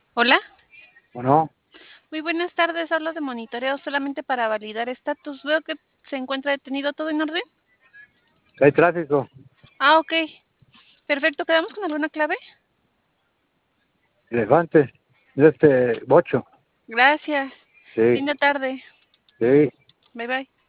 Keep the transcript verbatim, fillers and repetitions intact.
Hola, Bueno, muy buenas tardes. Hablo de monitoreo solamente para validar estatus. Veo que se encuentra detenido. ¿Todo en orden? hay tráfico. Ah, ok. Perfecto. ¿Quedamos con alguna clave? Elefante. Este, bocho. Gracias. Sí, Linda tarde. sí. Bye bye.